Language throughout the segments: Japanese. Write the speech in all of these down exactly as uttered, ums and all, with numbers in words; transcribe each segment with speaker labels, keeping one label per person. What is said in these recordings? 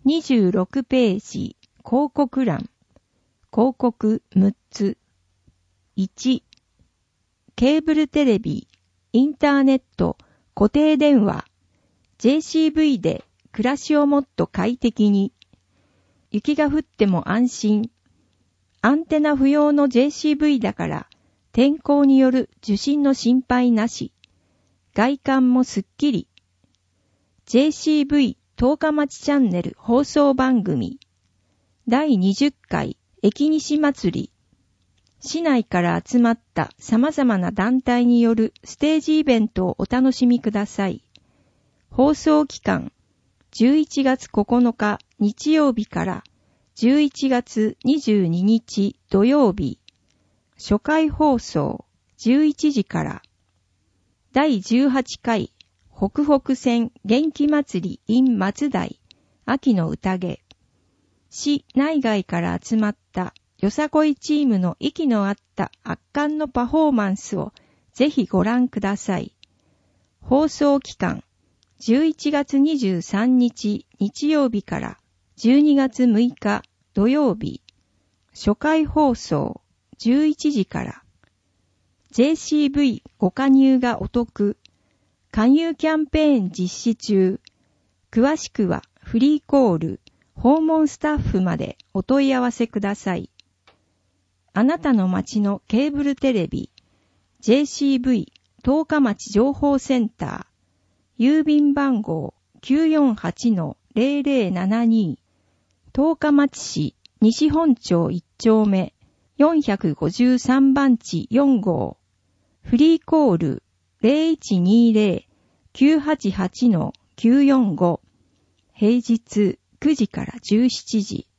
Speaker 1: にじゅうろくページ、広告欄。広告むっつ。いち、ケーブルテレビ、インターネット、固定電話、ジェーシーブイ で暮らしをもっと快適に。雪が降っても安心。アンテナ不要の ジェーシーブイ だから天候による受信の心配なし。外観もすっきり。ジェーシーブイ 十日町チャンネル放送番組。だいにじゅっかい駅西祭り。市内から集まった様々な団体によるステージイベントをお楽しみください。放送期間、じゅういちがつここのか日曜日からじゅういちがつにじゅうににち土曜日。初回放送じゅういちじから。だいじゅうはちかい北北線元気祭り in 松代秋の宴。市内外から集まったよさこいチームの息の合った圧巻のパフォーマンスをぜひご覧ください。放送期間、じゅういちがつにじゅうさんにち日曜日からじゅうにがつむいか土曜日。初回放送じゅういちじから。ジェーシーブイ ご加入がお得。加入キャンペーン実施中。詳しくはフリーコール、訪問スタッフまでお問い合わせください。あなたの町のケーブルテレビ、ジェーシーブイ 十日町情報センター、郵便番号 きゅうよんはちのゼロゼロななに、十日町市西本町いっちょうめよんひゃくごじゅうさんばんちよんごう、フリーコール ゼロいちにゼロ きゅうはちはちのきゅうよんご、平日くじからじゅうしちじ。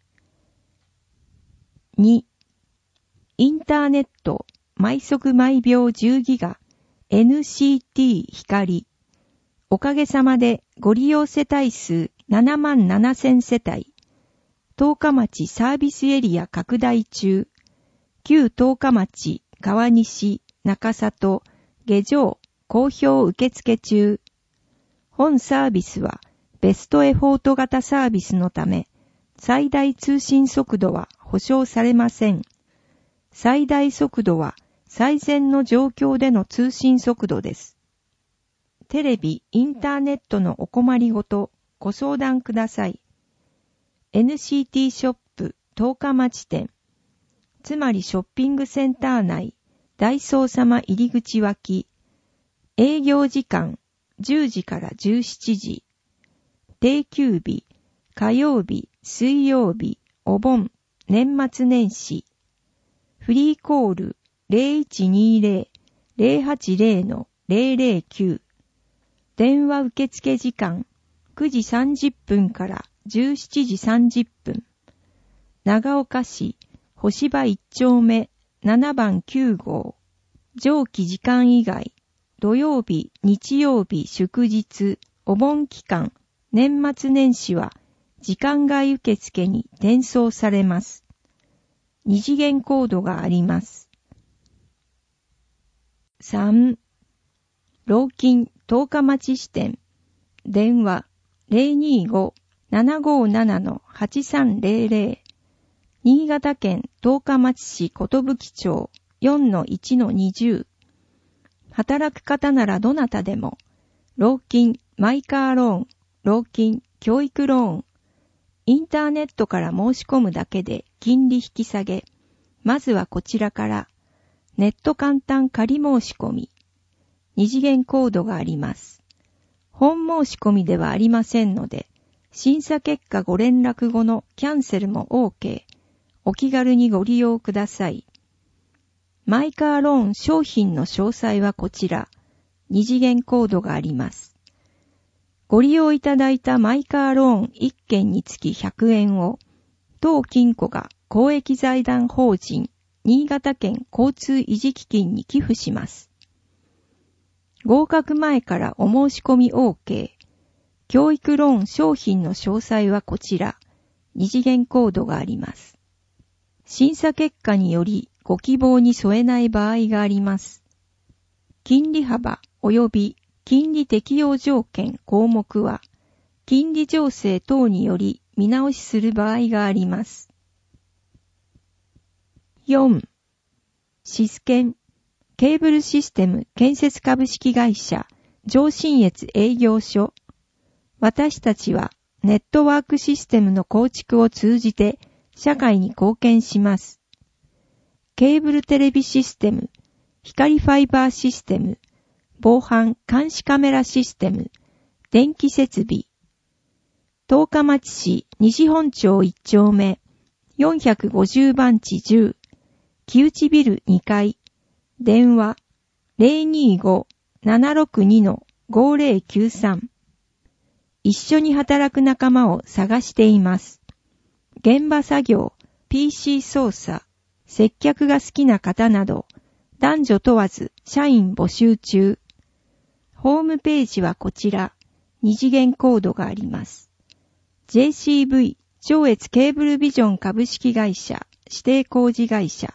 Speaker 1: に、インターネット毎速毎秒じゅうギガ エヌシーティー 光。おかげさまでご利用世帯数ななまんななせんせたい。十日町サービスエリア拡大中。旧十日町、川西、中里、下条、好評受付中。本サービスはベストエフォート型サービスのため、最大通信速度は保証されません。最大速度は最善の状況での通信速度です。テレビ、インターネットのお困りごと、ご相談ください。エヌシーティー ショップ十日町店。つまりショッピングセンター内、ダイソー様入り口脇。営業時間、じゅうじからじゅうしちじ。定休日、火曜日、水曜日、お盆、年末年始。フリーコール ゼロいちにゼロ ゼロはちゼロのゼロゼロきゅう。電話受付時間くじさんじゅっぷんからじゅうしちじさんじゅっぷん。長岡市星場いっちょうめななばんきゅうごう。上記時間以外、土曜日、日曜日、祝日、お盆期間、年末年始は時間外受付に転送されます。二次元コードがあります。さん、老金十日町支店。電話 ゼロにご ななごななのはちさんゼロゼロ。新潟県十日町市寿町 よんのいちのにじゅう。働く方ならどなたでも、老金、マイカーローン、老金、教育ローン、インターネットから申し込むだけで金利引き下げ。まずはこちらから、ネット簡単仮申し込み。二次元コードがあります。本申し込みではありませんので、審査結果ご連絡後のキャンセルも OK。お気軽にご利用ください。マイカーローン商品の詳細はこちら。二次元コードがあります。ご利用いただいたマイカーローンいっけんにつきひゃくえんを、当金庫が公益財団法人新潟県交通維持基金に寄付します。合格前からお申し込み OK。教育ローン商品の詳細はこちら。二次元コードがあります。審査結果によりご希望に添えない場合があります。金利幅及び金利適用条件項目は、金利情勢等により見直しする場合があります。よん. シスケンケーブルシステム建設株式会社上信越営業所。私たちはネットワークシステムの構築を通じて社会に貢献します。ケーブルテレビシステム、光ファイバーシステム、防犯監視カメラシステム、電気設備。十日町市西本町いち丁目よんひゃくごじゅうばんちじゅう、木内ビルにかい、電話 ゼロにーごーななろくにーごーゼロきゅうさん。一緒に働く仲間を探しています。現場作業、ピーシー 操作、接客が好きな方など、男女問わず社員募集中。ホームページはこちら、二次元コードがあります。ジェーシーブイ 上越ケーブルビジョン株式会社指定工事会社。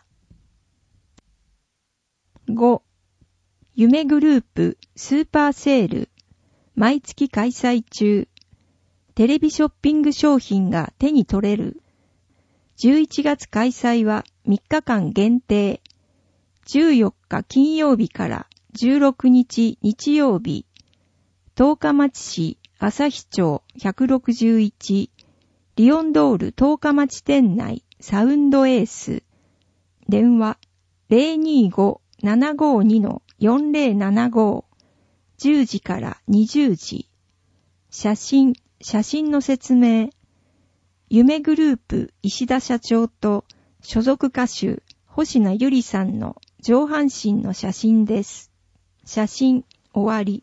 Speaker 1: ご. 夢グループスーパーセール毎月開催中。テレビショッピング商品が手に取れる。じゅういちがつ開催はみっかかん限定。じゅうよっか金曜日からじゅうろくにち日曜日。十日町市旭町ひゃくろくじゅういち。リオンドール十日町店内サウンドエース。電話 ゼロにーごーななごーにーよんゼロななごー。じゅうじからにじゅうじ。写真、写真の説明。夢グループ石田社長と所属歌手星名ゆりさんの上半身の写真です。写真終わり。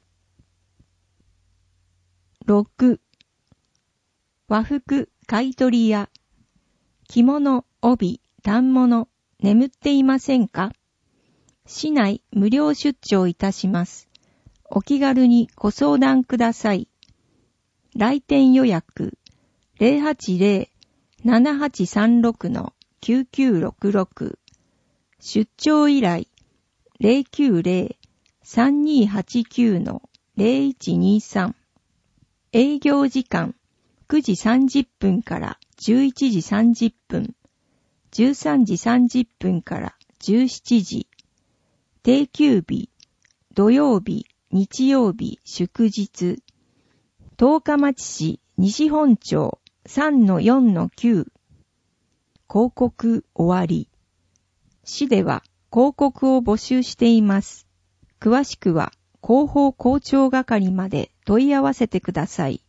Speaker 1: ろく. 和服買取屋。着物、帯、反物、眠っていませんか？市内無料出張いたします。お気軽にご相談ください。来店予約 ゼロはちゼロ ななはちさんろく きゅうきゅうろくろく。出張依頼 ゼロきゅうゼロ さんにーはちきゅう ゼロいちにさん。営業時間くじさんじゅっぷんからじゅういちじさんじゅっぷん、じゅうさんじさんじゅっぷんからじゅうしちじ。定休日、土曜日、日曜日、祝日。十日町市西本町 さんのよんのきゅう。広告終わり。市では広告を募集しています。詳しくは広報広聴係まで問い合わせてください。